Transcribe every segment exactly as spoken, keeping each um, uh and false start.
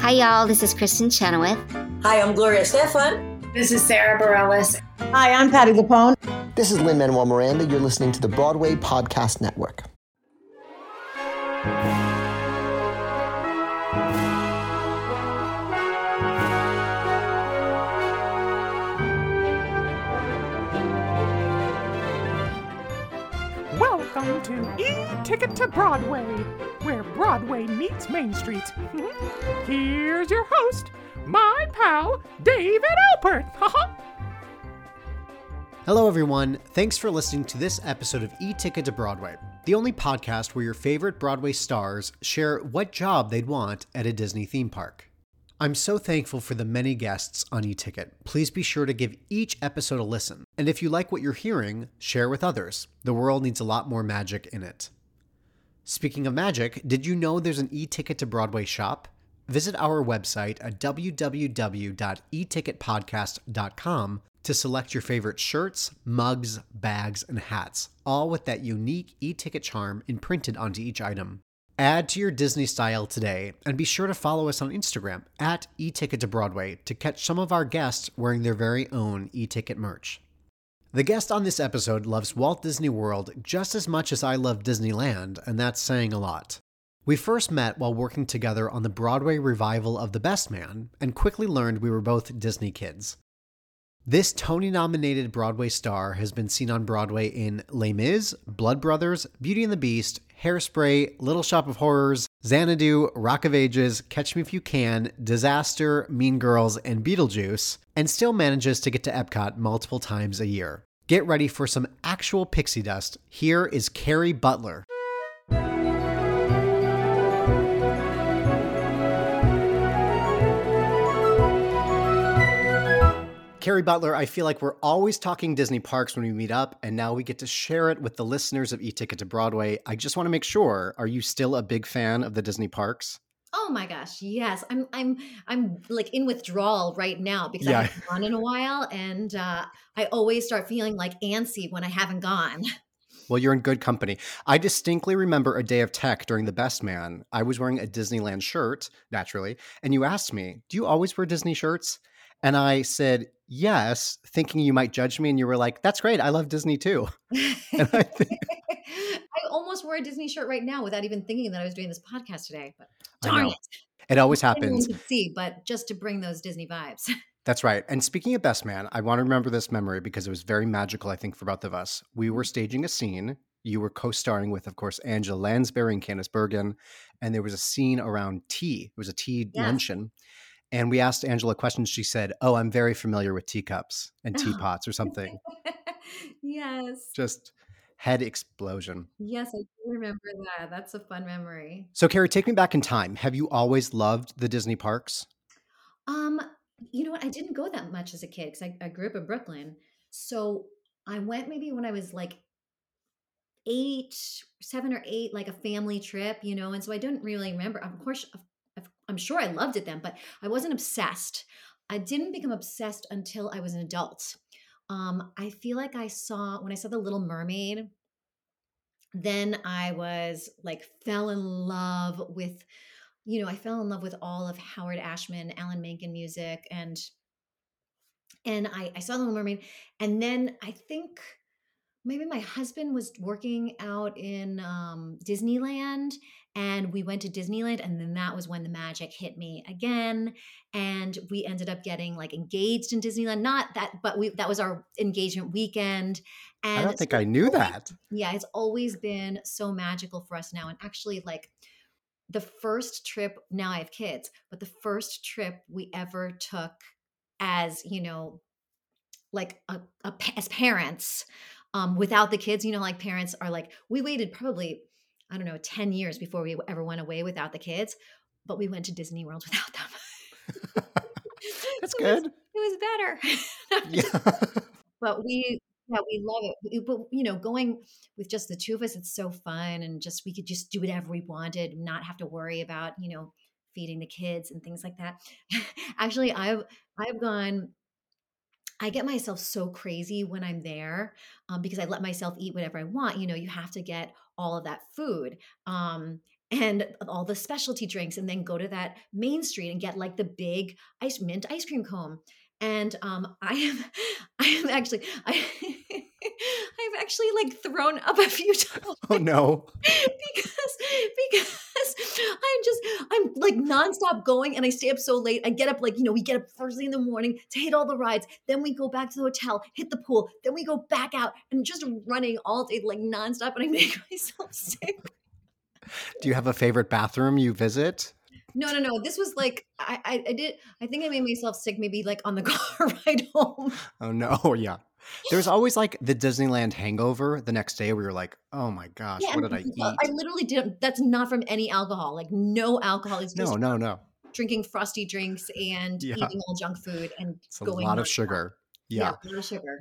Hi, y'all. This is Kristen Chenoweth. Hi, I'm Gloria Stefan. This is Sarah Bareilles. Hi, I'm Patti LuPone. This is Lin-Manuel Miranda. You're listening to the Broadway Podcast Network. Welcome to E-Ticket to Broadway, where Broadway meets Main Street. Here's your host, my pal, David Alpert. Hello, everyone. Thanks for listening to this episode of E-Ticket to Broadway, the only podcast where your favorite Broadway stars share what job they'd want at a Disney theme park. I'm so thankful for the many guests on E-Ticket. Please be sure to give each episode a listen. And if you like what you're hearing, share with others. The world needs a lot more magic in it. Speaking of magic, did you know there's an E-Ticket to Broadway shop? Visit our website at w w w dot e ticket podcast dot com to select your favorite shirts, mugs, bags, and hats, all with that unique E-Ticket charm imprinted onto each item. Add to your Disney style today, and be sure to follow us on Instagram at E-Ticket to Broadway to catch some of our guests wearing their very own E-Ticket merch. The guest on this episode loves Walt Disney World just as much as I love Disneyland, and that's saying a lot. We first met while working together on the Broadway revival of The Best Man, and quickly learned we were both Disney kids. This Tony-nominated Broadway star has been seen on Broadway in Les Mis, Blood Brothers, Beauty and the Beast, Hairspray, Little Shop of Horrors, Xanadu, Rock of Ages, Catch Me If You Can, Disaster, Mean Girls, and Beetlejuice, and still manages to get to Epcot multiple times a year. Get ready for some actual pixie dust. Here is Carrie Butler. Carrie Butler, I feel like we're always talking Disney parks when we meet up, and now we get to share it with the listeners of E-Ticket to Broadway. I just want to make sure, are you still a big fan of the Disney parks? Oh my gosh, yes. I'm I'm I'm like in withdrawal right now because Yeah. I haven't gone in a while, and uh, I always start feeling like antsy when I haven't gone. Well, you're in good company. I distinctly remember a day of tech during The Best Man. I was wearing a Disneyland shirt, naturally, and you asked me, do you always wear Disney shirts? And I said, yes, thinking you might judge me. And you were like, that's great. I love Disney too. And I think I almost wore a Disney shirt right now without even thinking that I was doing this podcast today. But I darn know. it. It always Anyone happens. could see, but just to bring those Disney vibes. That's right. And speaking of Best Man, I want to remember this memory because it was very magical, I think, for both of us. We were staging a scene. You were co-starring with, of course, Angela Lansbury and Candice Bergen. And there was a scene around tea. It was a tea Yes. luncheon. And we asked Angela questions. She said, oh, I'm very familiar with teacups and teapots or something. Yes. Just head explosion. Yes, I do remember that. That's a fun memory. So, Carrie, take me back in time. Have you always loved the Disney parks? Um, you know what? I didn't go that much as a kid because I, I grew up in Brooklyn. So I went maybe when I was like eight, seven or eight, like a family trip, you know, and so I didn't really remember. Of course, of- of- I'm sure I loved it then, but I wasn't obsessed. I didn't become obsessed until I was an adult. Um, I feel like I saw, when I saw The Little Mermaid, then I was like, fell in love with, you know, I fell in love with all of Howard Ashman, Alan Menken music, and and I, I saw The Little Mermaid, and then I think maybe my husband was working out in um, Disneyland, and we went to Disneyland, and then that was when the magic hit me again, and we ended up getting like engaged in Disneyland. Not that, but we that was our engagement weekend. And I don't think so I it's knew always- that. Yeah, it's always been so magical for us now, and actually, like the first trip. Now I have kids, but the first trip we ever took as you know like a, a pa- as parents um without the kids, you know like parents are like, we waited probably, I don't know, ten years before we ever went away without the kids, but we went to Disney World without them. That's it was, good. it was better. Yeah. But we yeah, we love it. We- But you know, going with just the two of us, it's so fun, and just we could just do whatever we wanted, not have to worry about, you know, feeding the kids and things like that. Actually, I've I've gone I get myself so crazy when I'm there um, because I let myself eat whatever I want. You know, you have to get all of that food. Um, and all the specialty drinks, and then go to that main street and get like the big ice mint ice cream cone. And um, I am, I am actually, I, I've actually like thrown up a few times. Oh no! because because I'm just I'm like nonstop going, and I stay up so late. I get up like you know we get up first thing in the morning to hit all the rides. Then we go back to the hotel, hit the pool. Then we go back out and just running all day like nonstop, and I make myself sick. Do you have a favorite bathroom you visit? No, no, no. This was like I, I, I did. I think I made myself sick maybe like on the car ride home. Oh no, yeah. There's always like the Disneyland hangover the next day where you're like, oh my gosh, Yeah, what and did I uh, I eat? literally didn't. That's not from any alcohol. Like no alcohol. It's No, just no, no. drinking frosty drinks and Yeah. eating all junk food and It's a going lot of nonstop. sugar. Yeah, Yeah. a lot of sugar.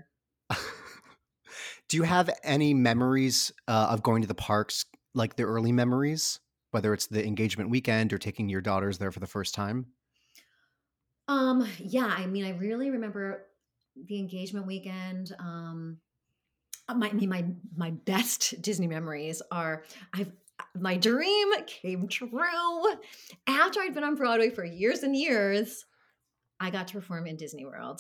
Do you have any memories uh, of going to the parks, like the early memories, whether it's the engagement weekend or taking your daughters there for the first time? Um, yeah, I mean, I really remember the engagement weekend. Um, uh, my, I mean, my my best Disney memories are I've my dream came true. After I'd been on Broadway for years and years, I got to perform in Disney World.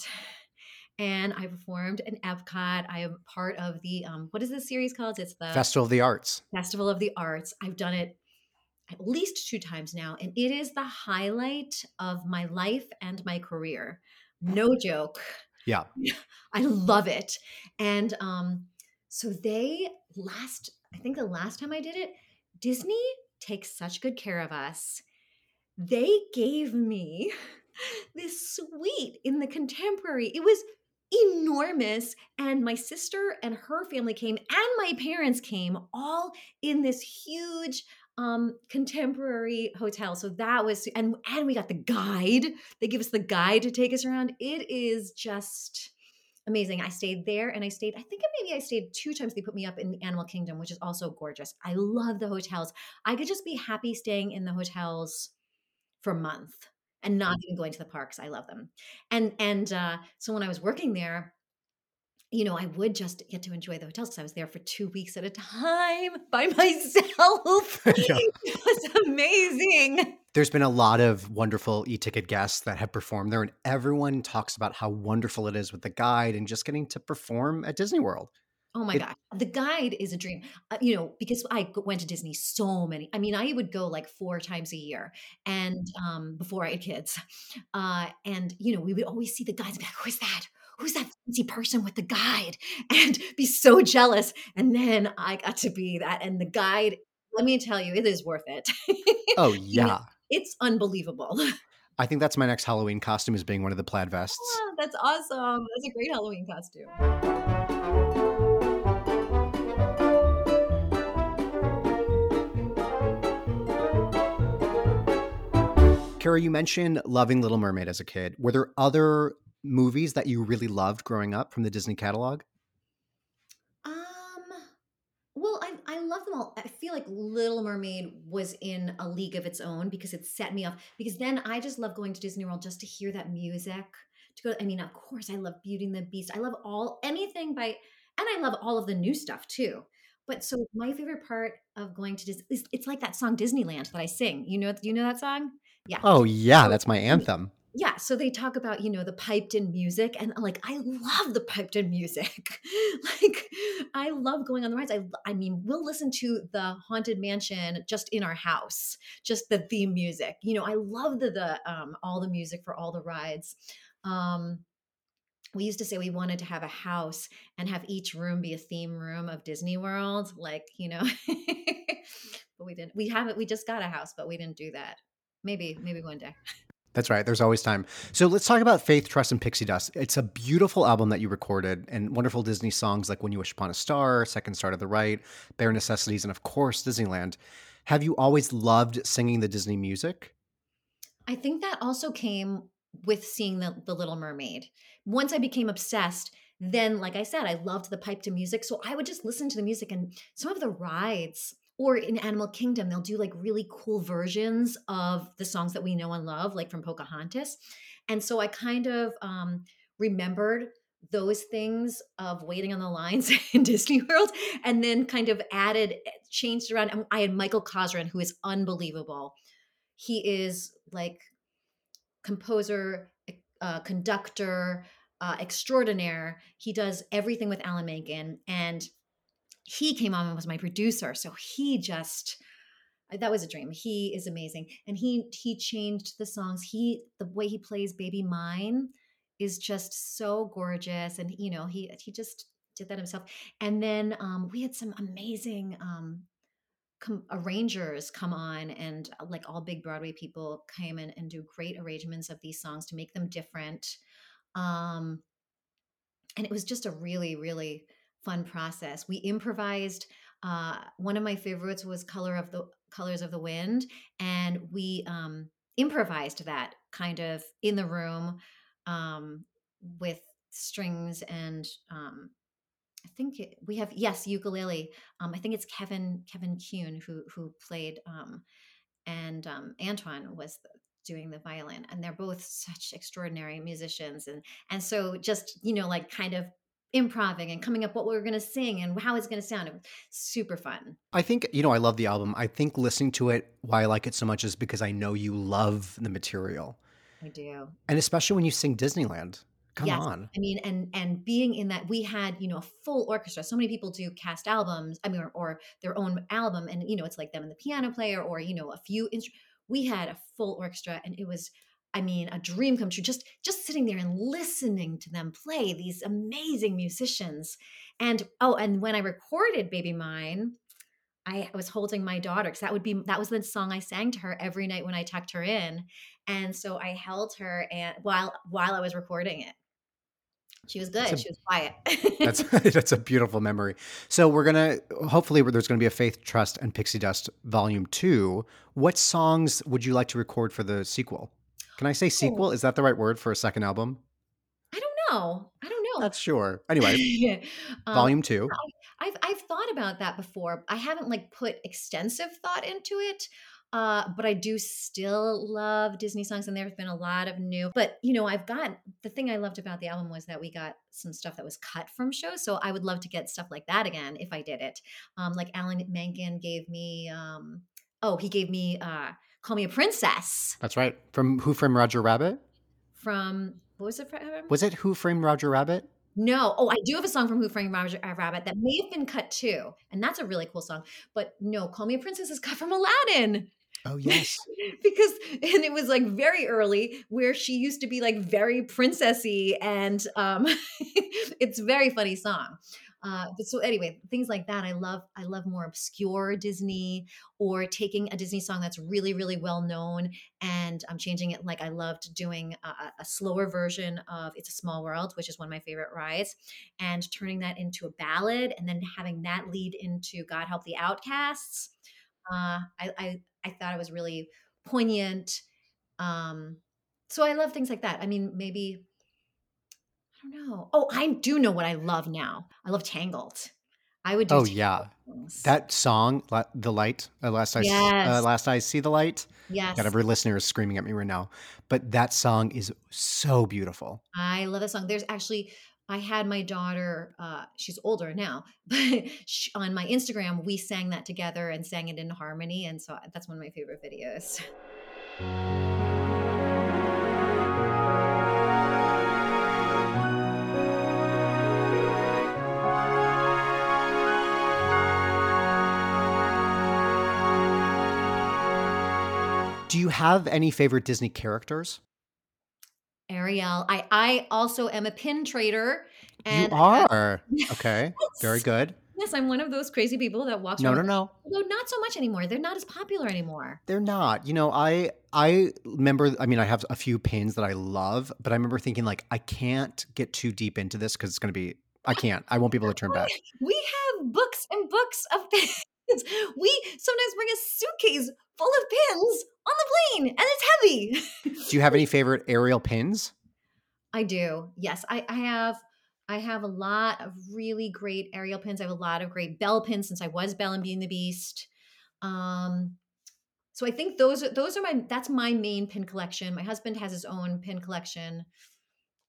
And I performed in Epcot. I am part of the um, what is this series called? It's the Festival of the Arts. Festival of the Arts. I've done it at least two times now, and it is the highlight of my life and my career. No joke. Yeah. I love it. And um, so they last, I think the last time I did it, Disney takes such good care of us. They gave me this suite in the Contemporary. It was enormous. And my sister and her family came, and my parents came, all in this huge um Contemporary hotel. So that was and and we got the guide. They give us the guide to take us around. It is just amazing. I stayed there, and I stayed, I think maybe I stayed two times. They put me up in the Animal Kingdom, which is also gorgeous. I love the hotels. I could just be happy staying in the hotels for a month and not even going to the parks. I love them. And and uh so when I was working there, you know, I would just get to enjoy the hotels because I was there for two weeks at a time by myself. Yeah. It was amazing. There's been a lot of wonderful e-ticket guests that have performed there, and everyone talks about how wonderful it is with the guide and just getting to perform at Disney World. Oh my It, God. The guide is a dream. Uh, you know, because I g- went to Disney so many. I mean, I would go like four times a year and um before I had kids. Uh and you know, we would always see the guides and be like, who's that? Who's that fancy person with the guide? And be so jealous. And then I got to be that. And the guide, let me tell you, it is worth it. oh You know, yeah. it's unbelievable. I think that's my next Halloween costume, is being one of the plaid vests. Ah, that's awesome. That's a great Halloween costume. Kara, you mentioned loving Little Mermaid as a kid. Were there other movies that you really loved growing up from the Disney catalog? Um, well, I I love them all. I feel like Little Mermaid was in a league of its own because it set me off. Because then I just love going to Disney World just to hear that music. To go, I mean, of course, I love Beauty and the Beast. I love all anything by, and I love all of the new stuff too. But so my favorite part of going to Disney is it's like that song Disneyland that I sing. You know, do you know that song? Yeah. Oh yeah, So that's my anthem. yeah, so they talk about, you know, the piped in music, and like I love the piped in music. Like I love going on the rides. I I mean, we'll listen to the Haunted Mansion just in our house, just the theme music. You know, I love the the um all the music for all the rides. Um we used to say we wanted to have a house and have each room be a theme room of Disney World, like, you know. But we didn't. We haven't we just got a house, but we didn't do that. Maybe maybe one day. That's right. There's always time. So let's talk about Faith, Trust, and Pixie Dust. It's a beautiful album that you recorded, and wonderful Disney songs like When You Wish Upon a Star, Second Star to the Right, Bare Necessities, and of course, Disneyland. Have you always loved singing the Disney music? I think that also came with seeing the, the Little Mermaid. Once I became obsessed, then, like I said, I loved the pipe to music. So I would just listen to the music, and some of the rides, or in Animal Kingdom, they'll do like really cool versions of the songs that we know and love, like from Pocahontas. And so I kind of um, remembered those things of waiting on the lines in Disney World, and then kind of added, changed around. And I had Michael Cosrin, who is unbelievable. He is like composer, uh, conductor, uh, extraordinaire. He does everything with Alan Menken, and he came on and was my producer. So he just, that was a dream. He is amazing. And he, he changed the songs. He, the way he plays Baby Mine is just so gorgeous. And, you know, he, he just did that himself. And then um, we had some amazing um, com- arrangers come on, and uh, like all big Broadway people came in and do great arrangements of these songs to make them different. Um, and it was just a really, really fun process. We improvised. Uh, one of my favorites was Color of the Colors of the Wind, and we um, improvised that kind of in the room um, with strings and um, I think it, we have yes ukulele. Um, I think it's Kevin Kevin Kuhn who who played um, and um, Antoine was the, doing the violin, and they're both such extraordinary musicians, and and so just you know like kind of improving and coming up what we were going to sing and how it's going to sound. It was super fun. I think, you know, I love the album. I think listening to it, why I like it so much is because I know you love the material. I do. And especially when you sing Disneyland. Come Yes. on. I mean, and and being in that, we had, you know, a full orchestra. So many people do cast albums, I mean, or, or their own album. And, you know, it's like them and the piano player or, you know, a few instruments. We had a full orchestra, and it was, I mean, a dream come true. Just just sitting there and listening to them play, these amazing musicians. And oh, and when I recorded Baby Mine, I was holding my daughter because that would be that was the song I sang to her every night when I tucked her in. And so I held her and while while I was recording it. She was good. A, she was quiet. that's that's a beautiful memory. So we're gonna hopefully there's gonna be a Faith, Trust, and Pixie Dust Volume Two. What songs would you like to record for the sequel? Can I say sequel? Oh. Is that the right word for a second album? I don't know. I don't know. Not sure. Anyway, um, Volume Two. I, I've I've thought about that before. I haven't like put extensive thought into it. Uh, but I do still love Disney songs, and there's been a lot of new. But you know, I've got the thing I loved about the album was that we got some stuff that was cut from shows. So I would love to get stuff like that again if I did it. Um, like Alan Menken gave me. Um, oh, he gave me uh, "Call Me a Princess." That's right. From Who Framed Roger Rabbit. From what was it? From? Was it Who Framed Roger Rabbit? No. Oh, I do have a song from Who Framed Roger Rabbit that may have been cut too, and that's a really cool song. But no, "Call Me a Princess" is cut from Aladdin. Oh, yes. Because, and it was like very early where she used to be like very princessy, and um, it's a very funny song. Uh, but so anyway, things like that. I love, I love more obscure Disney, or taking a Disney song that's really, really well known and I'm um, changing it. Like I loved doing a, a slower version of It's a Small World, which is one of my favorite rides, and turning that into a ballad and then having that lead into God Help the Outcasts. Uh, I, I, I thought it was really poignant. Um, so I love things like that. I mean, maybe, I don't know. Oh, I do know what I love now. I love Tangled. I would do Oh, Tangled yeah. songs. That song, The Light, uh, last, I, Yes. uh, last I See the Light. Yes. God, every listener is screaming at me right now. But that song is so beautiful. I love that song. There's actually, I had my daughter, uh, she's older now, but she, on my Instagram, we sang that together and sang it in harmony. And so that's one of my favorite videos. Do you have any favorite Disney characters? Ariel. I, I also am a pin trader. And you are. Okay. Yes. Very good. Yes, I'm one of those crazy people that walks No, around. no, no. Although not so much anymore. They're not as popular anymore. They're not. You know, I I remember, I mean, I have a few pins that I love, but I remember thinking like, I can't get too deep into this because it's going to be, I can't. I won't be able to turn back. We have books and books of pins. We sometimes bring a suitcase full of pins on the plane, and it's heavy. Do you have any favorite Ariel pins? I do. Yes, I, I have. I have a lot of really great Ariel pins. I have a lot of great Belle pins since I was Belle and Beauty and the Beast. Um, so I think those are those are my that's my main pin collection. My husband has his own pin collection.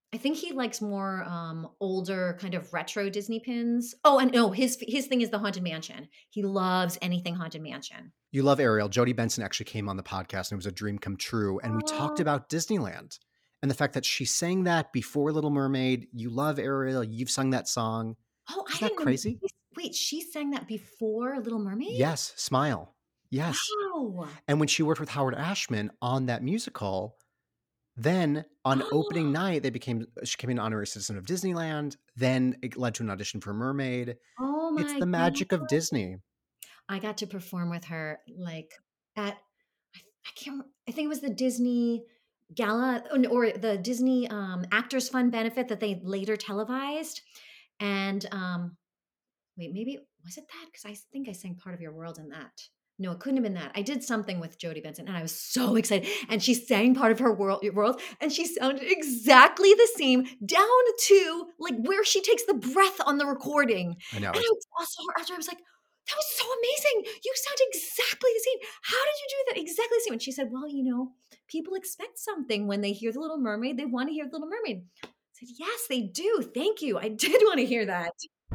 I think he likes more um, older, kind of retro Disney pins. Oh, and no, his his thing is the Haunted Mansion. He loves anything Haunted Mansion. You love Ariel. Jodie Benson actually came on the podcast and it was a dream come true. And we talked Oh, about Disneyland and the fact that she sang that before Little Mermaid. You love Ariel. You've sung that song. oh, I Isn't that didn't know. crazy? Wait, she sang that before Little Mermaid? Yes. Smile. Yes. Wow. And when she worked with Howard Ashman on that musical, then on opening night, they became she became an honorary citizen of Disneyland. Then it led to an audition for Mermaid. Oh It's my the magic God. of Disney. I got to perform with her like at I, I can't I think it was the Disney Gala or or the Disney um, Actors Fund benefit that they later televised. And um, wait, maybe was it that? Because I think I sang part of Your World in that. No, it couldn't have been that. I did something with Jodie Benson, and I was so excited. And she sang part of her world, world, and she sounded exactly the same, down to like where she takes the breath on the recording. I know. And I was also after I was like, "That was so amazing! You sound exactly the same. How did you do that exactly the same?" And she said, "Well, you know, people expect something when they hear the Little Mermaid. They want to hear the Little Mermaid." I said, "Yes, they do. Thank you. I did want to hear that."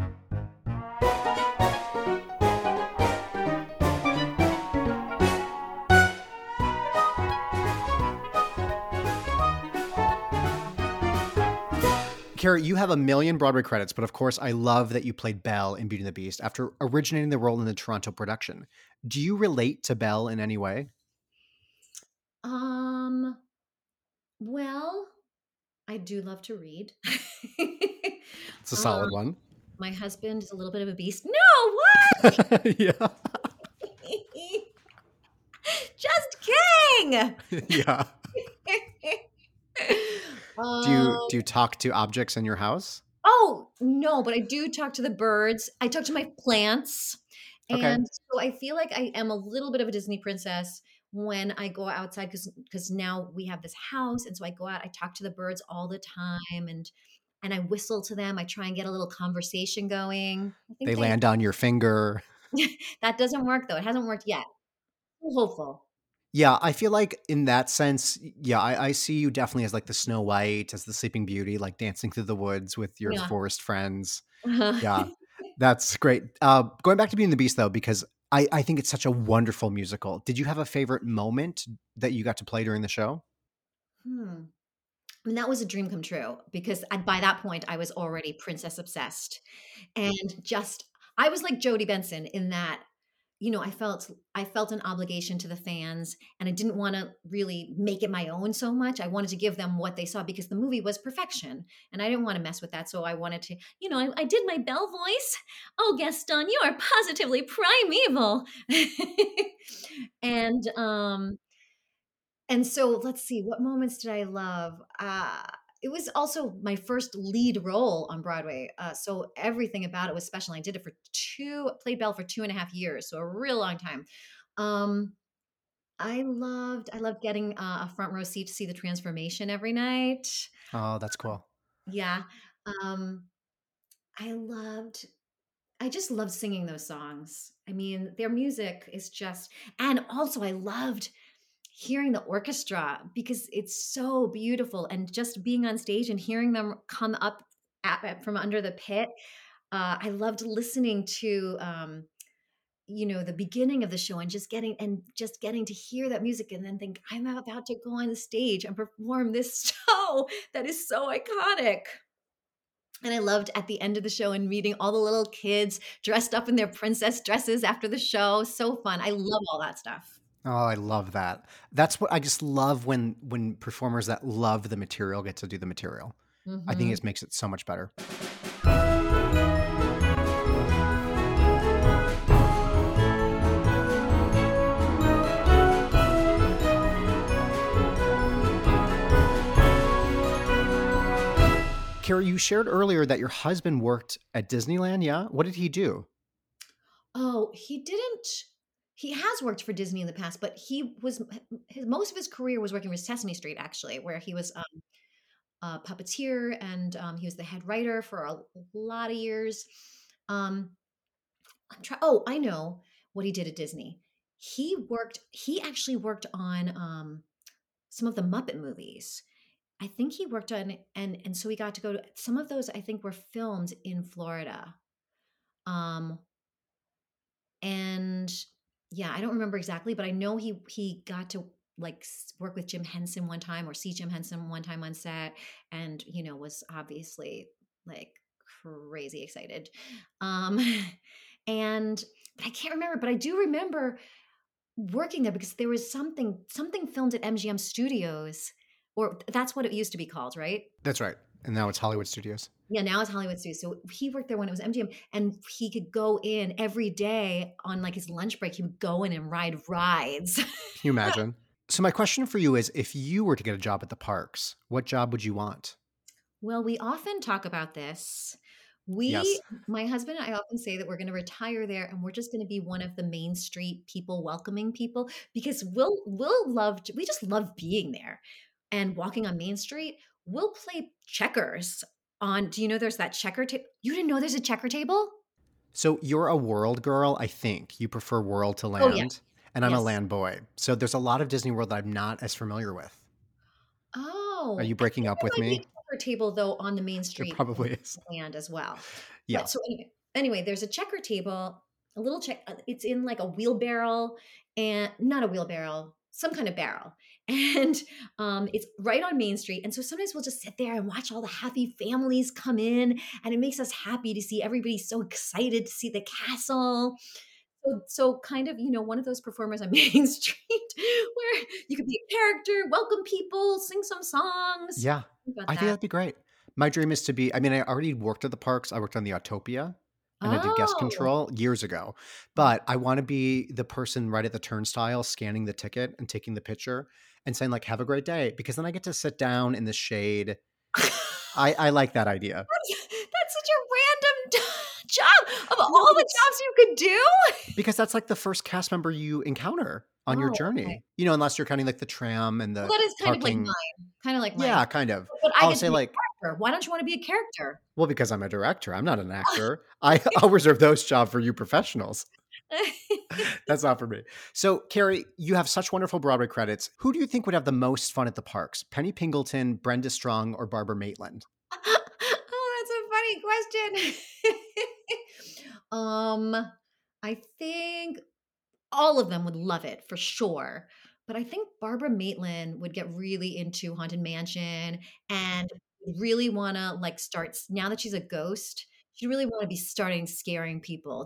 Kara, you have a million Broadway credits, but of course, I love that you played Belle in Beauty and the Beast after originating the role in the Toronto production. Do you relate to Belle in any way? Um, well, I do love to read. It's a um, solid one. my husband is a little bit of a beast. No, what? Yeah. Just kidding. Yeah. Do you Um, do you talk to objects in your house? oh, no, but I do talk to the birds. I talk to my plants. Okay. And so I feel like I am a little bit of a Disney princess when I go outside because because now we have this house. And so I go out, I talk to the birds all the time and and I whistle to them. I try and get a little conversation going. I think They they land on your finger. that doesn't work though. It hasn't worked yet. I'm hopeful. Yeah, I feel like in that sense, yeah, I, I see you definitely as like the Snow White, as the Sleeping Beauty, like dancing through the woods with your Yeah. forest friends. Yeah, that's great. Uh, going back to Beauty and the Beast, though, because I, I think it's such a wonderful musical. Did you have a favorite moment that you got to play during the show? Hmm. And that was a dream come true because I, by that point I was already princess obsessed and just I was like Jodie Benson in that you know I felt I felt an obligation to the fans and I didn't want to really make it my own so much. I wanted to give them what they saw because the movie was perfection and I didn't want to mess with that. So I wanted to, you know, I, I did my Belle voice. Oh, Gaston, you are positively primeval. and um and so let's see, what moments did I love? Uh, it was also my first lead role on Broadway. Uh, so everything about it was special. I did it for two, played Belle for two and a half years. So a real long time. Um, I loved, I loved getting uh, a front row seat to see the transformation every night. Oh, that's cool. Yeah. Um, I loved, I just loved singing those songs. I mean, their music is just, and also I loved hearing the orchestra because it's so beautiful and just being on stage and hearing them come up at, from under the pit. Uh, I loved listening to, um, you know, the beginning of the show and just getting and just getting to hear that music and then think I'm about to go on the stage and perform this show that is so iconic. And I loved at the end of the show and meeting all the little kids dressed up in their princess dresses after the show. So fun. I love all that stuff. Oh, I love that. That's what I just love when when performers that love the material get to do the material. I think Mhm. it makes it so much better. Carrie, you shared earlier that your husband worked at Disneyland. Yeah, what did he do? Oh, he didn't. He has worked for Disney in the past, but he was his most of his career was working with Sesame Street, actually, where he was um, a puppeteer and um, he was the head writer for a lot of years. Um, I'm try- oh, I know what he did at Disney. He worked. He actually worked on um, some of the Muppet movies. I think he worked on, and and so we got to go to some of those. I think were filmed in Florida, um, and yeah, I don't remember exactly, but I know he he got to like s- work with Jim Henson one time or see Jim Henson one time on set, and you know was obviously like crazy excited, um, and but I can't remember, but I do remember working there because there was something something filmed at M G M Studios, or that's what it used to be called, right? That's right. And now it's Hollywood Studios. Yeah, now it's Hollywood Studios. So he worked there when it was M G M, and he could go in every day on like his lunch break. He would go in and ride rides. Can you imagine? So my question for you is, if you were to get a job at the parks, what job would you want? Well, we often talk about this. We, Yes. my husband and I often say that we're going to retire there and we're just going to be one of the Main Street people welcoming people because we'll, we'll love, we just love being there and walking on Main Street. We'll play checkers on, do you know there's that checker table? You didn't know there's a checker table? So you're a world girl, I think. You prefer world to land. Oh, yeah. And I'm a Yes. land boy. So there's a lot of Disney World that I'm not as familiar with. Oh, Are you breaking up there with might be me? a checker table though on the Main There Street probably is. land as well. Yeah. But so anyway, anyway, there's a checker table, a little check. uh, It's in like a wheelbarrow and not a wheelbarrow, some kind of barrel, and um, it's right on Main Street. And so sometimes we'll just sit there and watch all the happy families come in, and it makes us happy to see everybody so excited to see the castle. So, so kind of, you know, one of those performers on Main Street where you could be a character, welcome people, sing some songs. Yeah. Think about I think that. that'd be great. My dream is to be, I mean, I already worked at the parks. I worked on the Autopia and I did guest Oh, control years ago. But I want to be the person right at the turnstile scanning the ticket and taking the picture and saying like, have a great day. Because then I get to sit down in the shade. I, I like that idea. That's, that's such a random job of all but the it's- jobs you could do. Because that's like the first cast member you encounter on your Oh, journey. okay. You know, unless you're counting like the tram and the Well, that is kind of like parking. mine. Kind of like mine. Yeah, kind of. But I I'll get say to be like, a character. Why don't you want to be a character? well, because I'm a director. I'm not an actor. I, I'll reserve those jobs for you professionals. That's not for me. So, Carrie, you have such wonderful Broadway credits. Who do you think would have the most fun at the parks? Penny Pingleton, Brenda Strong, or Barbara Maitland? Oh, that's a funny question. um, I think all of them would love it for sure. But I think Barbara Maitland would get really into Haunted Mansion and really want to like start now that she's a ghost. She really want to be starting scaring people.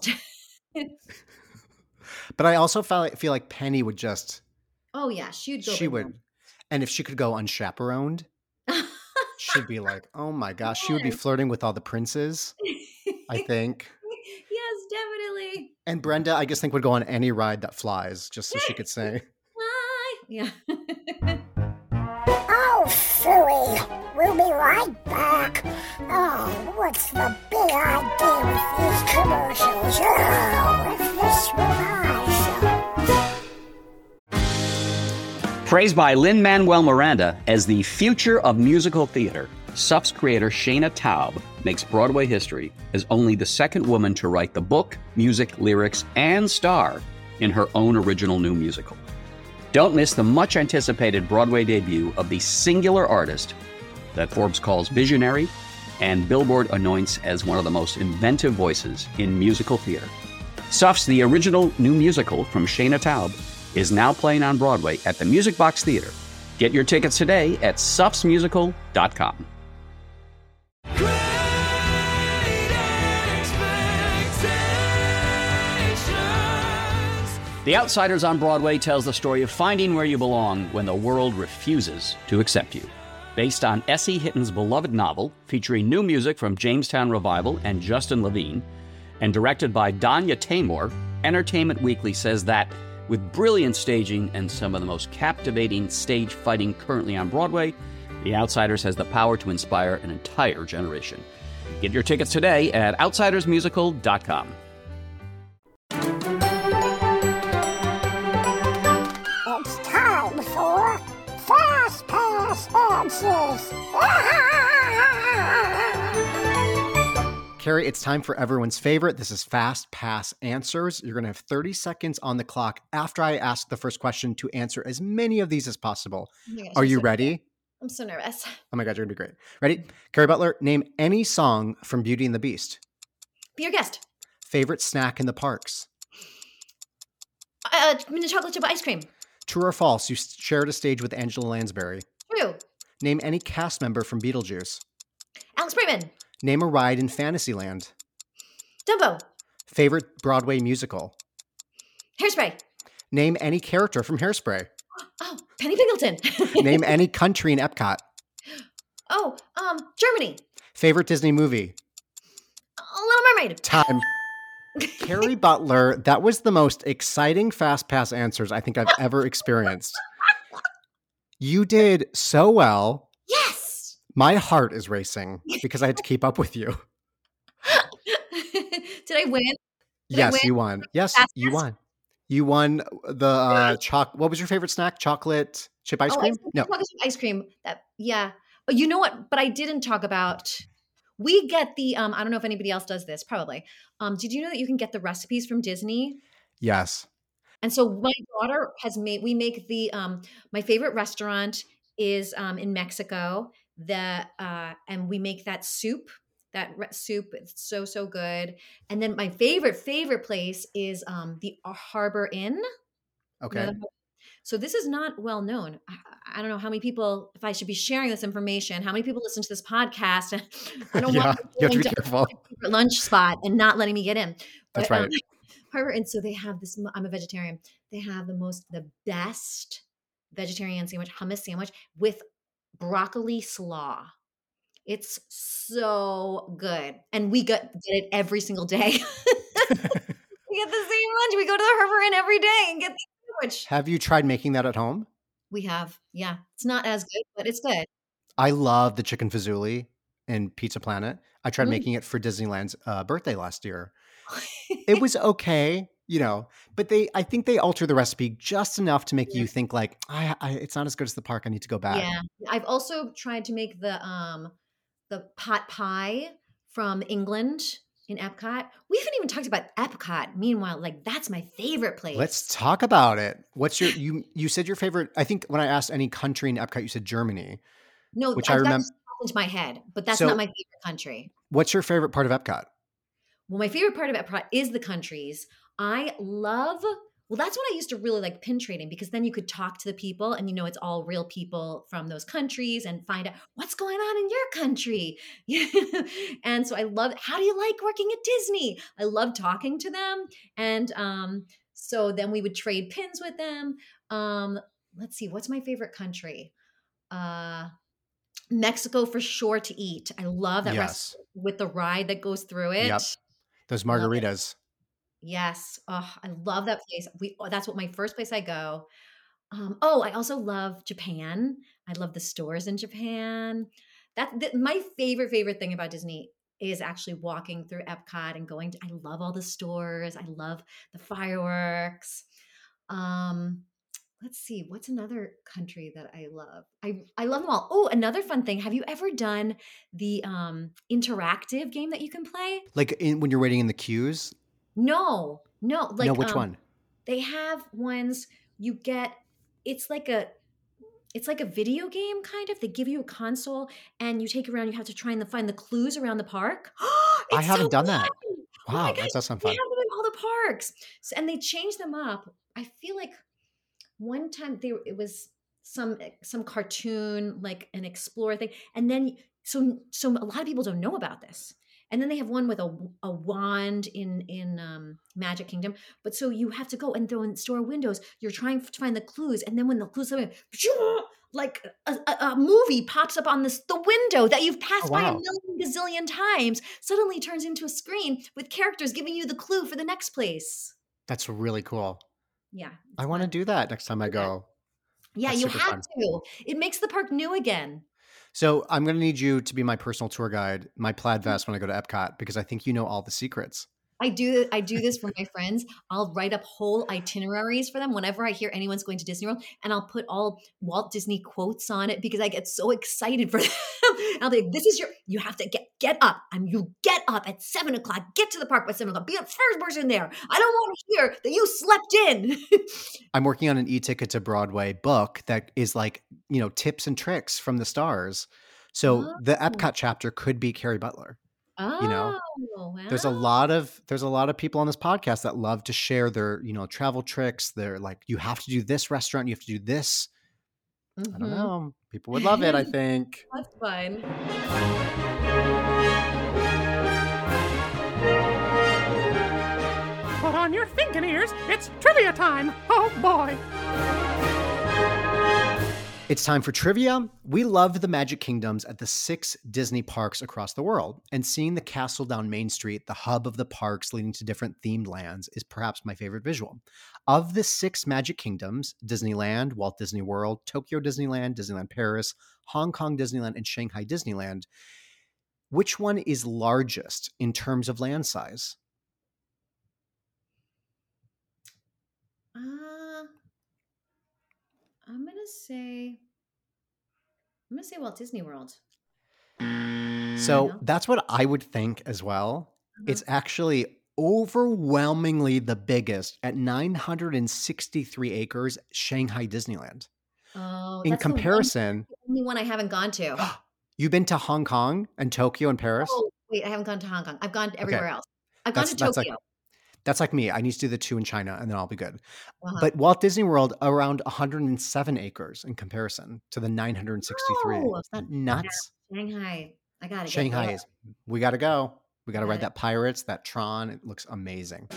But I also feel, feel like Penny would just, Oh yeah, she'd go. she berserk. would, and if she could go unchaperoned, she'd be like, oh my gosh, she would be Yes. flirting with all the princes, I think. Yes, definitely. And Brenda, I just think would go on any ride that flies just so she could say, Hi. Yeah. Oh, phooey. We'll be right back. Oh, what's the big idea with these commercials? Oh, if this were my show. Praised by Lin-Manuel Miranda as the future of musical theater, S U F's creator Shayna Taub makes Broadway history as only the second woman to write the book, music, lyrics, and star in her own original new musical. Don't miss the much-anticipated Broadway debut of the singular artist that Forbes calls visionary and Billboard anoints as one of the most inventive voices in musical theater. S U F's The Original New Musical from Shayna Taub is now playing on Broadway at the Music Box Theater. Get your tickets today at sufs musical dot com. The Outsiders on Broadway tells the story of finding where you belong when the world refuses to accept you. Based on S E Hitton's beloved novel, featuring new music from Jamestown Revival and Justin Levine, and directed by Danya Taymor, Entertainment Weekly says that, with brilliant staging and some of the most captivating stage fighting currently on Broadway, The Outsiders has the power to inspire an entire generation. Get your tickets today at outsiders musical dot com. It's time for Fast Pass Answers. Carrie, it's time for everyone's favorite. This is Fast Pass Answers. You're going to have thirty seconds on the clock after I ask the first question to answer as many of these as possible. Oh my gosh, Are I'm you so- ready? I'm so nervous. Oh my God, you're gonna be great. Ready? Carrie Butler, name any song from Beauty and the Beast. Be your guest. Favorite snack in the parks. Uh, mint chocolate chip ice cream. True or false? You shared a stage with Angela Lansbury. True. Name any cast member from Beetlejuice. Alex Brayman. Name a ride in Fantasyland. Dumbo. Favorite Broadway musical. Hairspray. Name any character from Hairspray. Oh, Penny Pingleton. Name any country in Epcot. Oh, um, Germany. Favorite Disney movie. Little Mermaid. Time. Carrie Butler, that was the most exciting fast pass answers I think I've ever experienced. You did so well. Yes. My heart is racing because I had to keep up with you. Did I win? Did yes, I win? you won. Yes, Fast you pass? won. You won the uh, choc. What was your favorite snack? Chocolate chip ice Oh, cream? ice cream. No. Chocolate chip ice cream. That, yeah. Oh, you know what? But I didn't talk about. We get the. Um, I don't know if anybody else does this. Probably. Um, did you know that you can get the recipes from Disney? Yes. And so my daughter has made. We make the. Um, my favorite restaurant is um, in Mexico. The uh, and we make that soup. That re- soup is so so good. And then my favorite favorite place is um, the Harbor Inn. Okay. The- So this is not well known. I, I don't know how many people, if I should be sharing this information, how many people listen to this podcast. I don't Yeah, want them you have to going be careful. my favorite lunch spot and not letting me get in. That's But, um, right. Harbor Inn, so they have this, I'm a vegetarian. They have the most, the best vegetarian sandwich, hummus sandwich with broccoli slaw. It's so good. And we get, get it every single day. We get the same lunch. We go to the Harbor Inn every day and get the sandwich. Have you tried making that at home? We have. Yeah. It's not as good, but it's good. I love the chicken fazouli in Pizza Planet. I tried Mm. making it for Disneyland's uh, birthday last year. It was okay, you know, but they, I think they alter the recipe just enough to make Yeah. you think like, I, I, it's not as good as the park. I need to go back. Yeah. I've also tried to make the um the pot pie from England in Epcot. We haven't even talked about Epcot. Meanwhile, like that's my favorite place. Let's talk about it. What's your, you, you said your favorite, I think when I asked any country in Epcot, you said Germany. No, which I, I that remem- just popped into my head, but that's So- not my favorite country. What's your favorite part of Epcot? Well, my favorite part of Epcot is the countries. I love, well, that's when I used to really like pin trading because then you could talk to the people and you know it's all real people from those countries and find out what's going on in your country. And so I love, how do you like working at Disney? I love talking to them. And um, so then we would trade pins with them. Um, let's see, what's my favorite country? Uh, Mexico for sure to eat. I love that Yes. restaurant with the ride that goes through it. Yep. Those Love it. margaritas. Yes. Oh, I love that place. We oh, that's what my first place I go. Um, oh, I also love Japan. I love the stores in Japan. That, that my favorite favorite thing about Disney is actually walking through Epcot and going to, I love all the stores. I love the fireworks. Um, let's see, what's another country that I love? I I love them all. Oh, another fun thing. Have you ever done the um interactive game that you can play? Like in, when you're waiting in the queues? No, no, like no, which um, one? They have ones you get. It's like a, it's like a video game kind of. They give you a console and you take it around. You have to try and find the clues around the park. I It's haven't so done that. fun. Oh my Wow, God, that does sound they fun. have them in all the parks, so, and they change them up. I feel like one time they it was some some cartoon like an explorer thing, and then so so a lot of people don't know about this. And then they have one with a, a wand in in um, Magic Kingdom. But so you have to go and throw in store windows. You're trying to find the clues, and then when the clues are in, like a, a, a movie pops up on this the window that you've passed Oh, by a wow. million gazillion times, suddenly turns into a screen with characters giving you the clue for the next place. That's really cool. Yeah, I it's want to fun. do that next time I Yeah. go. Yeah, That's you super have fun. to. It makes the park new again. So I'm going to need you to be my personal tour guide, my plaid Mm-hmm. vest when I go to Epcot, because I think you know all the secrets. I do I do this for my friends. I'll write up whole itineraries for them whenever I hear anyone's going to Disney World, and I'll put all Walt Disney quotes on it because I get so excited for them. And I'll be like, "This is your. You have to get get up. I'm you get up at seven o'clock. Get to the park by seven o'clock. Be the first person there. I don't want to hear that you slept in." I'm working on an e-ticket to Broadway book that is like, you know, tips and tricks from the stars. So Oh. the Epcot chapter could be Carrie Butler. Oh, You know, wow. There's a lot of there's a lot of people on this podcast that love to share their, you know, travel tricks. They're like, you have to do this restaurant, you have to do this. I don't Mhm. know. People would love it, I think. That's fun. Put on your thinking ears. It's trivia time. Oh boy. It's time for trivia. We love the Magic Kingdoms at the six Disney parks across the world, and seeing the castle down Main Street, the hub of the parks leading to different themed lands, is perhaps my favorite visual. Of the six Magic Kingdoms, Disneyland, Walt Disney World, Tokyo Disneyland, Disneyland Paris, Hong Kong Disneyland, and Shanghai Disneyland, which one is largest in terms of land size? Uh, I'm gonna say I'm gonna say Walt Disney World. So Yeah. that's what I would think as well. Uh-huh. It's actually overwhelmingly the biggest at nine hundred sixty-three acres, Shanghai Disneyland. Oh, In that's the one, comparison, the only one I haven't gone to. you've been to Hong Kong and Tokyo and Paris? Oh, wait, I haven't gone to Hong Kong. I've gone everywhere else. I've That's gone to that's like Tokyo. that's like me. I need to do the two in China and then I'll be good. Uh-huh. But Walt Disney World around one hundred seven acres in comparison to the nine hundred sixty-three. Oh, Isn't that nuts? Shanghai. I gotta Shanghai get is we got to go. We got to Got ride it. that Pirates, that Tron. It looks amazing.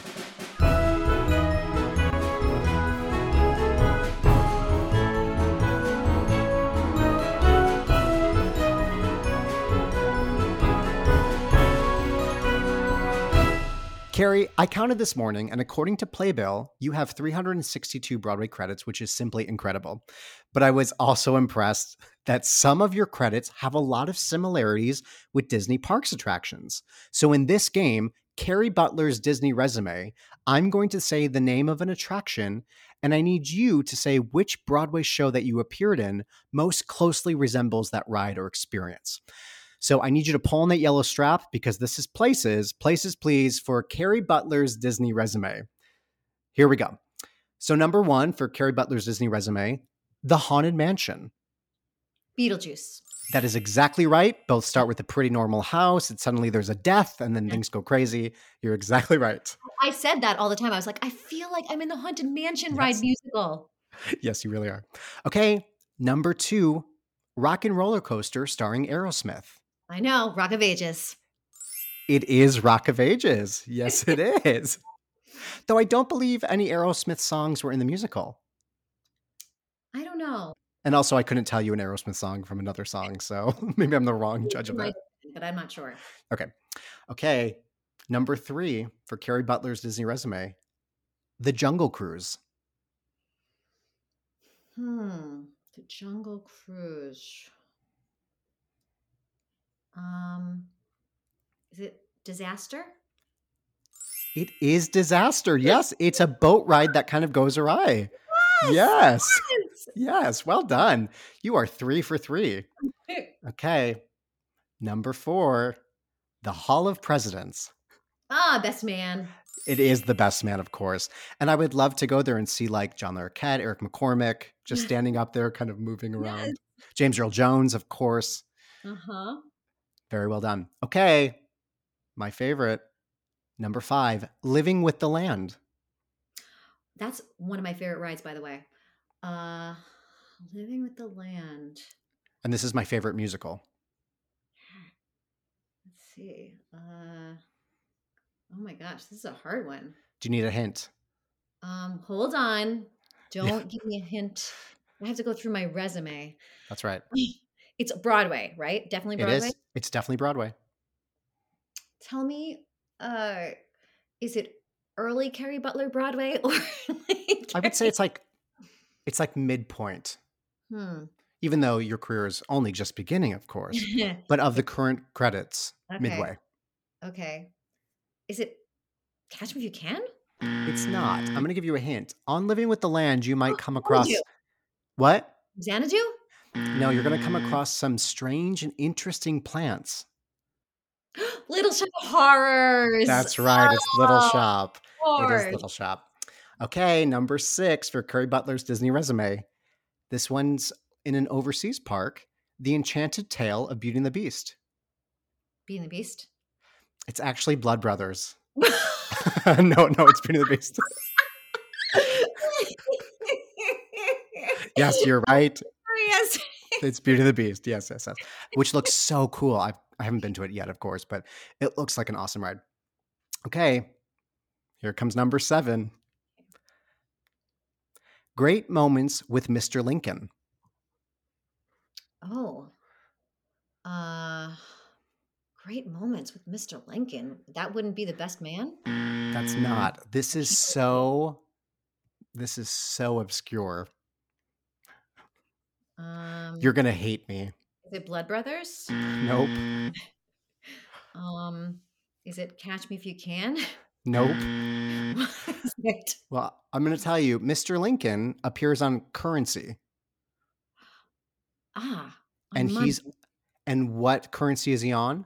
Carrie, I counted this morning, and according to Playbill, you have three hundred sixty-two Broadway credits, which is simply incredible. But I was also impressed that some of your credits have a lot of similarities with Disney Parks attractions. So in this game, Carrie Butler's Disney Resume, I'm going to say the name of an attraction, and I need you to say which Broadway show that you appeared in most closely resembles that ride or experience. So I need you to pull on that yellow strap because this is Places, Places Please, for Carrie Butler's Disney Resume. Here we go. So number one for Carrie Butler's Disney Resume, The Haunted Mansion. Beetlejuice. That is exactly right. Both start with a pretty normal house, and suddenly there's a death, and then things go crazy. You're exactly right. I said that all the time. I was like, I feel like I'm in the Haunted Mansion ride Yes. musical. Yes, you really are. Okay, number two, Rock and Roller Coaster starring Aerosmith. I know, Rock of Ages. It is Rock of Ages. Yes, it is. Though I don't believe any Aerosmith songs were in the musical. I don't know. And also, I couldn't tell you an Aerosmith song from another song, so maybe I'm the wrong judge of that. But I'm not sure. Okay. Okay. Number three for Carrie Butler's Disney Resume, The Jungle Cruise. Hmm. The Jungle Cruise. Um, is it Disaster? It is Disaster. Yes, it's a boat ride that kind of goes awry. Yes. Yes. Yes. Well done. You are three for three. Okay. Number four, The Hall of Presidents. Ah, Best Man. It is the Best Man, of course. And I would love to go there and see like John Larroquette, Eric McCormick, just standing up there, kind of moving around. Yes. James Earl Jones, of course. Uh-huh. Very well done. Okay. My favorite, number five, Living with the Land. That's one of my favorite rides, by the way. Uh, Living with the Land. And this is my favorite musical. Let's see. Uh, oh my gosh, this is a hard one. Do you need a hint? Um, hold on. Don't give me a hint. I have to go through my resume. That's right. It's Broadway, right? Definitely It Broadway. is. It's definitely Broadway. Tell me, uh, is it early Carrie Butler Broadway or late I would say Carrie- it's like it's like midpoint, Hmm. even though your career is only just beginning, of course. But of the current credits, Okay. midway. Okay. Is it Catch Me If You Can? It's not. I'm going to give you a hint. On Living with the Land, you might come Xanadu. across... What? Xanadu? No, you're going to come across some strange and interesting plants. Little Shop of Horrors. That's right. It's Little Shop. Of It course. is Little Shop. Okay, number six for Kerry Butler's Disney resume. This one's in an overseas park. The Enchanted Tale of Beauty and the Beast. Beauty and the Beast? It's actually Blood Brothers. no, no, it's Beauty and the Beast. Yes, you're right. Yes. It's Beauty and the Beast. Yes, yes, yes. Which looks so cool. I've, I haven't been to it yet, of course, but it looks like an awesome ride. Okay, here comes number seven. Great Moments with Mister Lincoln. Oh. Uh, Great Moments with Mister Lincoln. That wouldn't be The Best Man? That's not. This is so, this is so obscure. Um, You're going to hate me. Is it Blood Brothers? Nope. Um, is it Catch Me If You Can? Nope. What is it? Well, I'm going to tell you, Mister Lincoln appears on Currency. Ah. on And Monday. he's, and what currency is he on?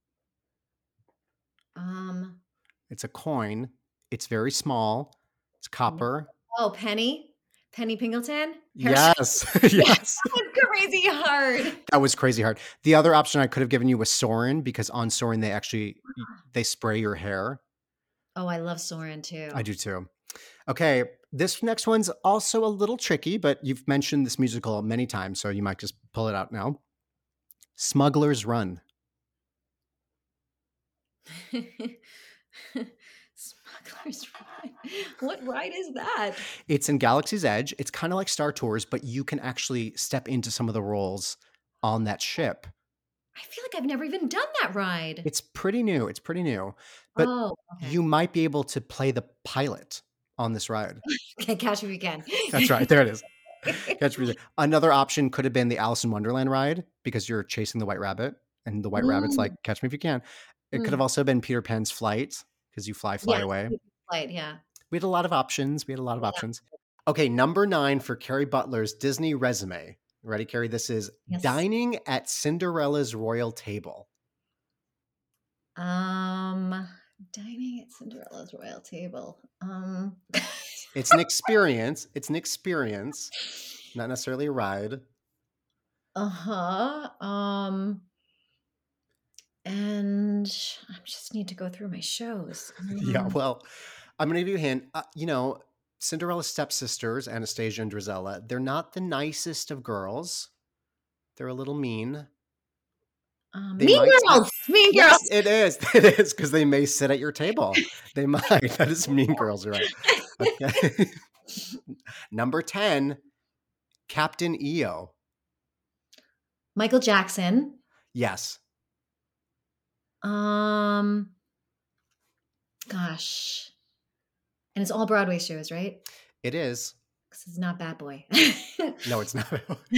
Um. It's a coin. It's very small. It's copper. Oh, Penny. Penny Pingleton. Yes. Yes. That was crazy hard. That was crazy hard. The other option I could have given you was Soren, because on Soren they actually they spray your hair. Oh, I love Soren too. I do too. Okay, this next one's also a little tricky, but you've mentioned this musical many times, so you might just pull it out now. Smuggler's Run. Smuggler's Ride. What ride is that? It's in Galaxy's Edge. It's kind of like Star Tours, but you can actually step into some of the roles on that ship. I feel like I've never even done that ride. It's pretty new. It's pretty new. But oh, okay. you might be able to play the pilot on this ride. Okay, Catch Me If You Can. That's right. There it is. Catch Me. Another option could have been the Alice in Wonderland ride, because you're chasing the White Rabbit, and the White Mm. Rabbit's like, catch me if you can. It Mm. could have also been Peter Pan's Flight, because you fly, fly Yes, away. Flight, yeah. We had a lot of options. We had a lot of Yeah. options. Okay, number nine for Kerry Butler's Disney resume. Ready, Kerry? This is Yes. Dining at Cinderella's Royal Table. Um, dining at Cinderella's royal table. Um, It's an experience. It's an experience, not necessarily a ride. uh huh. Um, and I just need to go through my shows. Yeah, Um, well, I'm going to give you a hint. Uh, you know, Cinderella's stepsisters, Anastasia and Drizella, they're not the nicest of girls. They're a little mean. um, They Mean might Girls. Mean Yes, Girls. it is. It is, because they may sit at your table. They might. That is Mean Girls, you're right. Okay. Number ten, Captain E O. Michael Jackson. Yes. Um, gosh, and it's all Broadway shows, right? It is. Because it's not Bad Boy. No, it's not.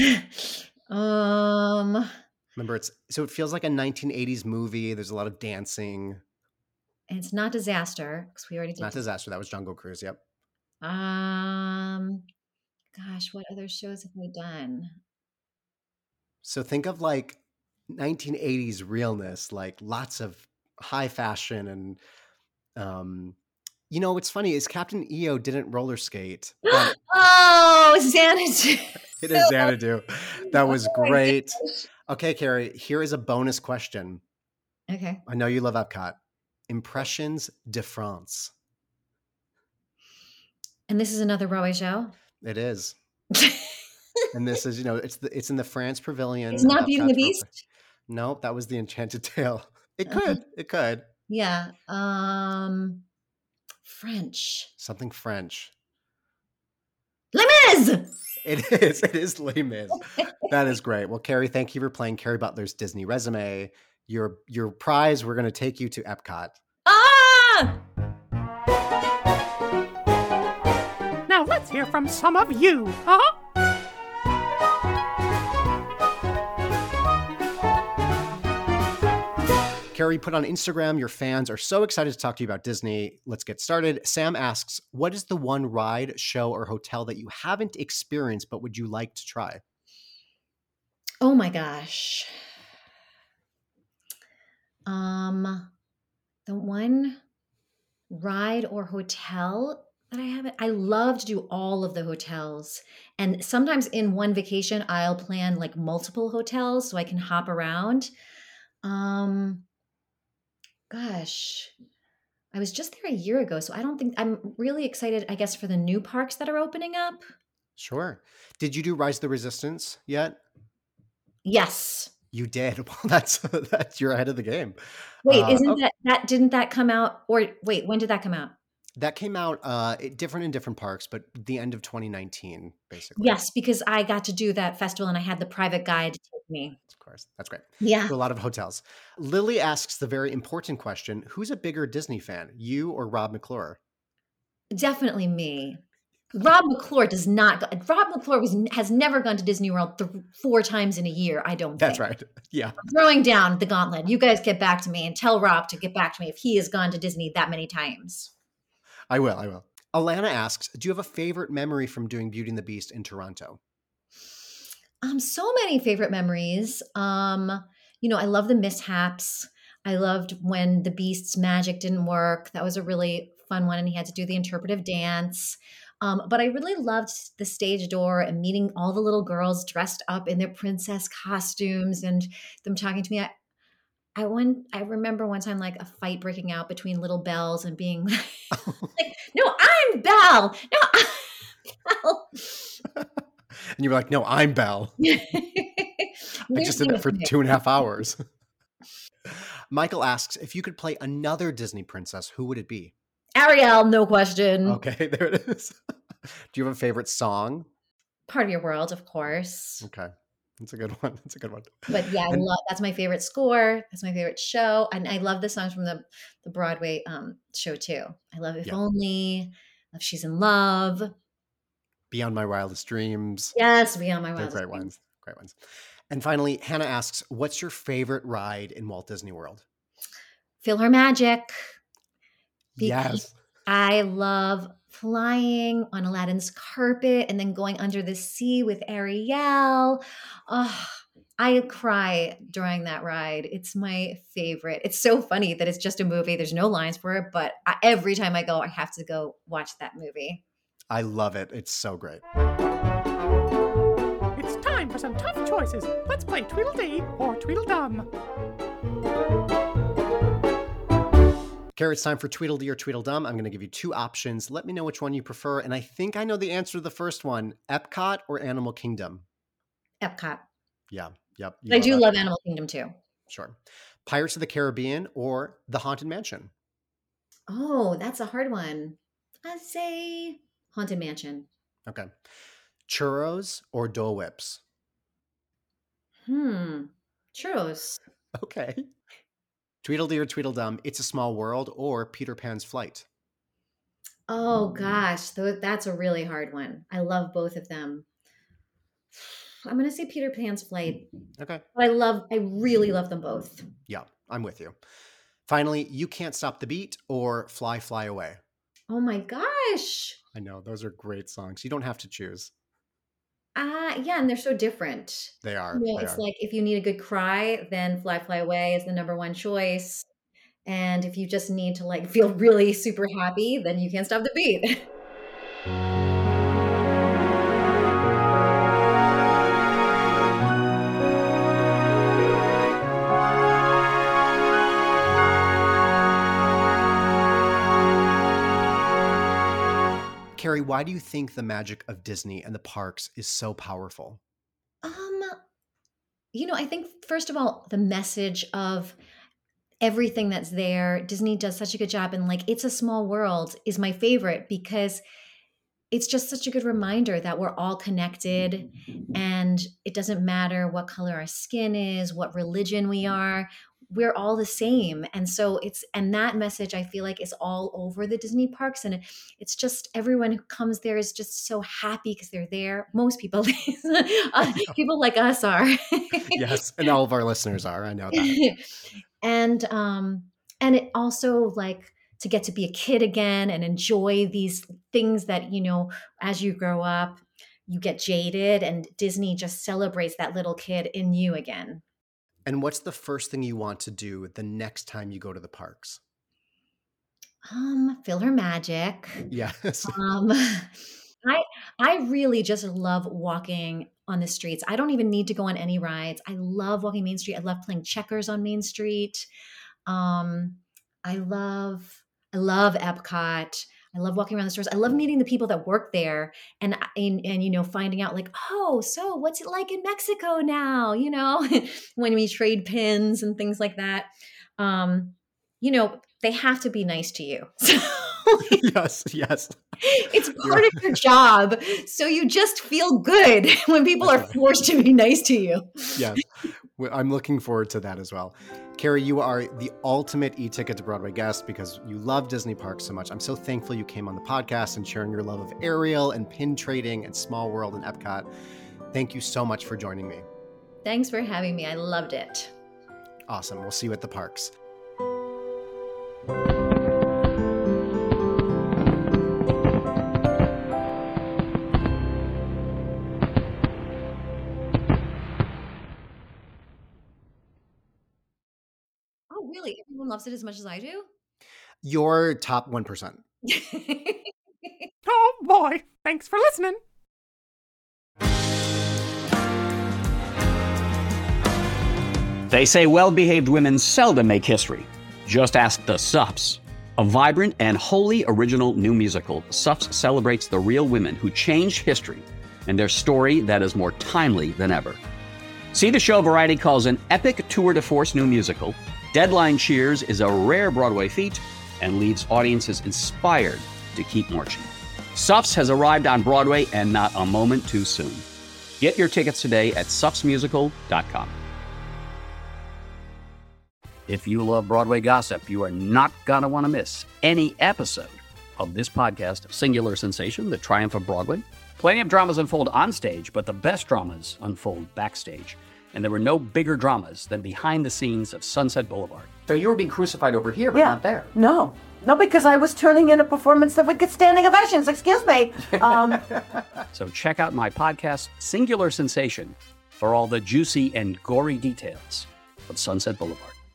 um, Remember, it's so it feels like a nineteen eighties movie. There's a lot of dancing. and it's not Disaster because we already did. Not Disaster. That was Jungle Cruise. Yep. Um, gosh, what other shows have we done? So think of like nineteen eighties realness, like lots of high fashion and, um, you know, what's funny is Captain E O didn't roller skate. But Oh, Xanadu. it is Xanadu. That was Oh my great. gosh. Okay, Carrie, here is a bonus question. Okay. I know you love Epcot. Impressions de France. And this is another Broadway show. It is. And this is, you know, it's the, it's in the France Pavilion. It's not of Beauty and the Epcot. Beast. Nope, that was the Enchanted Tale. It Uh-huh. could. It could. Yeah. Um, French. Something French. Les Mis. It is. It is Les Mis. That is great. Well, Carrie, thank you for playing Kerry Butler's Disney resume. Your your prize, we're going to take you to Epcot. Ah! Now let's hear from some of you, huh? Carrie put on Instagram, your fans are so excited to talk to you about Disney. Let's get started. Sam asks, what is the one ride, show, or hotel that you haven't experienced but would you like to try? Oh my gosh. Um, the one ride or hotel that I haven't, I love to do all of the hotels. And sometimes in one vacation, I'll plan like multiple hotels so I can hop around. Um, gosh, I was just there a year ago, so I don't think I'm really excited, I guess, for the new parks that are opening up. Sure. Did you do Rise of the Resistance yet? Yes. You did. Well, that's that's you're ahead of the game. Wait, Uh, isn't oh, that that didn't that come out? Or wait, when did that come out? that came out uh, it- different in different parks, but the end of twenty nineteen, basically. Yes, because I got to do that festival and I had the private guide to take me. Of course. That's great. Yeah. To a lot of hotels. Lily asks the very important question, who's a bigger Disney fan, you or Rob McClure? Definitely me. Rob McClure does not go, Rob McClure was has never gone to Disney World th- four times in a year, I don't That's think. right. Yeah. I'm throwing down the gauntlet. You guys get back to me and tell Rob to get back to me if he has gone to Disney that many times. I will. I will. Alana asks, do you have a favorite memory from doing Beauty and the Beast in Toronto? Um, so many favorite memories. Um, you know, I love the mishaps. I loved when the Beast's magic didn't work. That was a really fun one, and he had to do the interpretive dance. Um, but I really loved the stage door and meeting all the little girls dressed up in their princess costumes and them talking to me. I, I went, I remember one time like a fight breaking out between little Bells and being like, no, I'm Belle. No, I'm Belle. And you were like, no, I'm Belle. I just did that for two and a half hours. Michael asks, if you could play another Disney princess, who would it be? Ariel, no question. Okay, there it is. Do you have a favorite song? Part of Your World, of course. Okay. That's a good one. That's a good one. But yeah, I And- love that's my favorite score. That's my favorite show. And I love the songs from the, the Broadway um, show too. I love If Yeah. Only, love She's in Love. Beyond My Wildest Dreams. Yes, Beyond My They're Wildest great Dreams. ones. Great ones. And finally, Hannah asks, what's your favorite ride in Walt Disney World? Feel Her Magic. Because Yes. I love flying on Aladdin's carpet and then going under the sea with Ariel. Oh, I cry during that ride. It's my favorite. It's so funny that it's just a movie. There's no lines for it, but I, every time I go, I have to go watch that movie. I love it. It's so great. It's time for some tough choices. Let's play Tweedledee or Tweedledum. Carrie, it's time for Tweedledee or Tweedledum. I'm going to give you two options. Let me know which one you prefer. And I think I know the answer to the first one. Epcot or Animal Kingdom? Epcot. Yeah. Yep. I do Epcot. love Animal Kingdom too. Sure. Pirates of the Caribbean or The Haunted Mansion? Oh, that's a hard one. I'd say Haunted Mansion. Okay. Churros or Dole Whips? Hmm. Churros. Okay. Tweedledee or Tweedledum, It's a Small World or Peter Pan's Flight? Oh gosh, th- that's a really hard one. I love both of them. I'm gonna say Peter Pan's Flight. Okay. But I love, I really love them both. Yeah, I'm with you. Finally, You Can't Stop the Beat or Fly, Fly Away? Oh my gosh. I know, those are great songs. You don't have to choose. Uh, yeah, and they're so different. They are. You know, they it's are. like if you need a good cry, then Fly Fly Away is the number one choice. And if you just need to like feel really super happy, then You Can't Stop the Beat. Carrie, why do you think the magic of Disney and the parks is so powerful? Um, you know, I think first of all, the message of everything that's there, Disney does such a good job. And like, It's a Small World is my favorite because it's just such a good reminder that we're all connected and it doesn't matter what color our skin is, what religion we are, we're all the same. And so it's, and that message I feel like is all over the Disney parks. And it's just everyone who comes there is just so happy because they're there. Most people, uh, people like us are. Yes, and all of our listeners are. I know that. And um, and it also like to get to be a kid again and enjoy these things that, you know, as you grow up, you get jaded, and Disney just celebrates that little kid in you again. And what's the first thing you want to do the next time you go to the parks? Um, feel her magic. Yes. Um, I I really just love walking on the streets. I don't even need to go on any rides. I love walking Main Street. I love playing checkers on Main Street. Um, I love I love Epcot. I love walking around the stores. I love meeting the people that work there, and and, and you know, finding out like, oh, so what's it like in Mexico now? You know, when we trade pins and things like that. Um, you know, they have to be nice to you. Yes, yes. It's part of your job. So you just feel good when people are forced to be nice to you. Yes. I'm looking forward to that as well. Carrie, you are the ultimate e-ticket to Broadway guest because you love Disney parks so much. I'm so thankful you came on the podcast and sharing your love of Ariel and pin trading and Small World and Epcot. Thank you so much for joining me. Thanks for having me. I loved it. Awesome. We'll see you at the parks. Oh, really? Everyone loves it as much as I do? Your top one percent. Oh boy, thanks for listening. They say well-behaved women seldom make history. Just ask the Suffs. A vibrant and wholly original new musical, Suffs celebrates the real women who changed history and their story that is more timely than ever. See the show Variety calls an epic tour de force new musical. Deadline cheers is a rare Broadway feat and leaves audiences inspired to keep marching. Suffs has arrived on Broadway and not a moment too soon. Get your tickets today at suffs musical dot com. If you love Broadway gossip, you are not going to want to miss any episode of this podcast of Singular Sensation, The Triumph of Broadway. Plenty of dramas unfold on stage, but the best dramas unfold backstage. And there were no bigger dramas than behind the scenes of Sunset Boulevard. So you were being crucified over here, but Yeah. not there. No. No, because I was turning in a performance that would get standing ovations. Excuse me. Um, So check out my podcast, Singular Sensation, for all the juicy and gory details of Sunset Boulevard.